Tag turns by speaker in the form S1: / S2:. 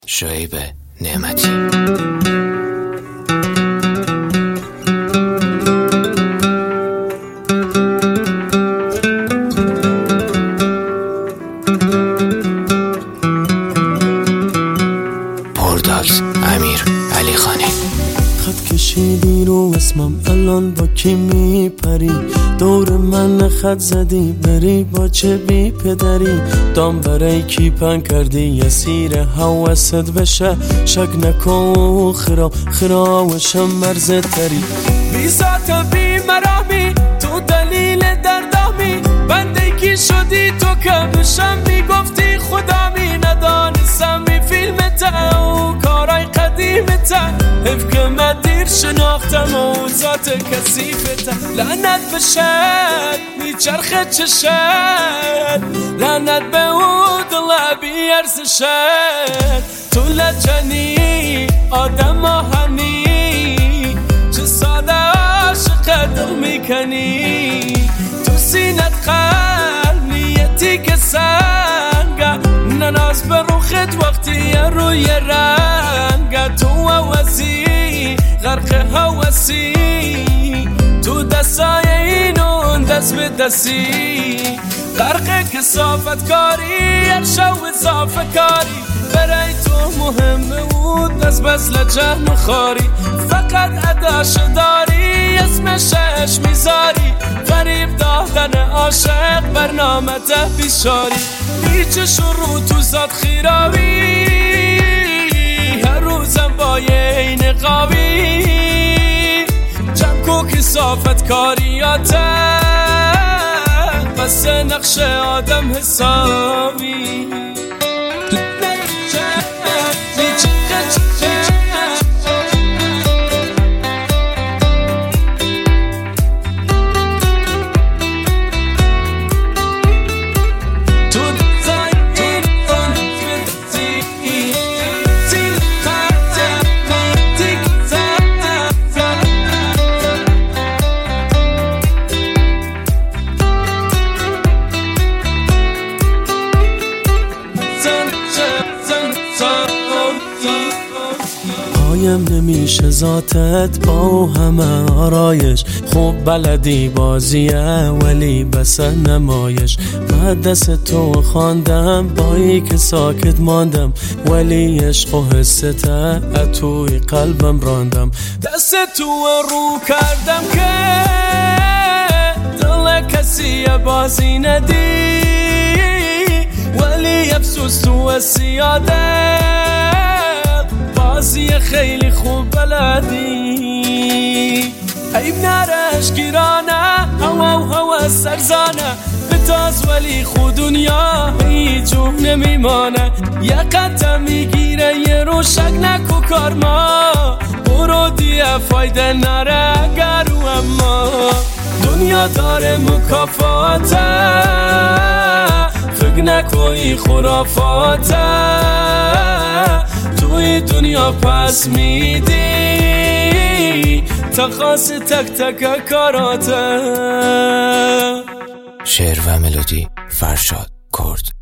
S1: شعیب نعمتی. پرداکس امیر علی خانی.
S2: خط کشیدی رو اسمم الان با کی میپری؟ دور من خط زدی بری با چه بی پدری؟ دام برای کی پن کردی اسیر حواست بشه؟ شک نکن خراوشم مرز تری. بی ذات بی مرامی تو دلیل دردامی، بنده کی شدی تو که بشم میگفتی خدامی. ندانستم بی فیلمته و کارای قدیمته، حیف که من دیر شناختم و ذات کثیفته. لعنت به شد میچرخه چشد، لعنت به او دل بی ارزشد. تو لجنی آدم آهنی، چه ساده عاشق دل میکنی. تو سینت قلب نیتی که سنگه، نناز به روخت وقتی روی رنگه. تو هوسی غرق هوسی، تو دستای اینون دست به دستی. غرق کسافت کاری هر شو اضافه کاری، برای تو مهمه بود از بس لجن خاری. فقط اداش داری اسمشش میذاری، فریب دادن عاشق برنامه ده بیشاری. هیچ شروع تو ذات خیراوی، هر روزم با یه نقابی. جمع کو کسافت کاریاته، بس نقش آدم حسابی. پایم نمیشه ذاتت با همه آرایش، خوب بلدی بازیه ولی بس نمایش. بعد دست تو خواندم بایی که ساکت ماندم، ولی عشق و حسته توی قلبم راندم. دست تو رو کردم که دل کسی بازی ندی، ولی افسوس تو سیاده بازی خیلی خوب بلدی. عیب نرش گیرانه هوا و هوا سرزانه، بتاز ولی خود دنیا هیچ جور نمیمانه. یه قطع میگیره یه رو شک نکو کار ما، برو دیگه فایده نره گرو. اما دنیا داره مکافاته، فکر نکنی خرافاته. توی دنیا پس میدی تا خاص تک تک کاراته.
S1: شعر و ملودی فرشاد کرد.